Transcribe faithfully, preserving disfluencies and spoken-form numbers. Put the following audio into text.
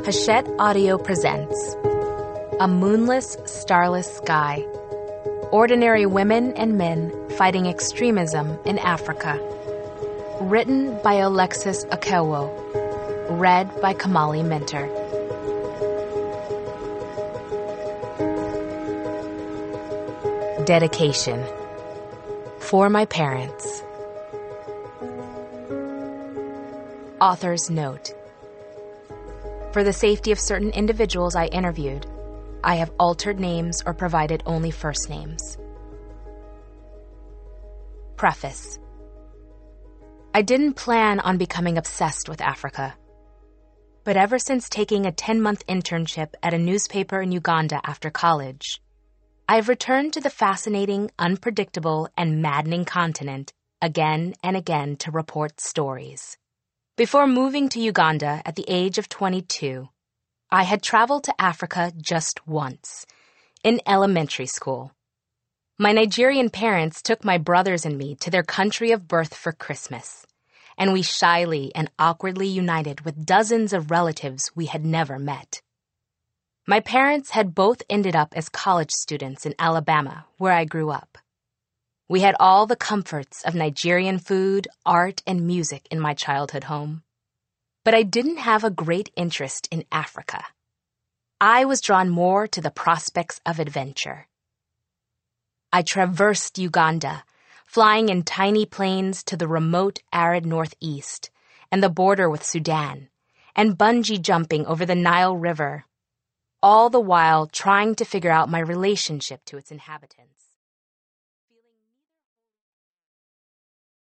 Hachette Audio presents A Moonless, Starless Sky. Ordinary women and men fighting extremism in Africa. Written by Alexis Okelwo. Read by Kamali Minter. Dedication. For my parents. Author's note. For the safety of certain individuals I interviewed, I have altered names or provided only first names. Preface. I didn't plan on becoming obsessed with Africa. But ever since taking a ten-month internship at a newspaper in Uganda after college, I've returned to the fascinating, unpredictable, and maddening continent again and again to report stories. Before moving to Uganda at the age of twenty-two, I had traveled to Africa just once, in elementary school. My Nigerian parents took my brothers and me to their country of birth for Christmas, and we shyly and awkwardly united with dozens of relatives we had never met. My parents had both ended up as college students in Alabama, where I grew up. We had all the comforts of Nigerian food, art, and music in my childhood home. But I didn't have a great interest in Africa. I was drawn more to the prospects of adventure. I traversed Uganda, flying in tiny planes to the remote, arid northeast and the border with Sudan, and bungee jumping over the Nile River, all the while trying to figure out my relationship to its inhabitants.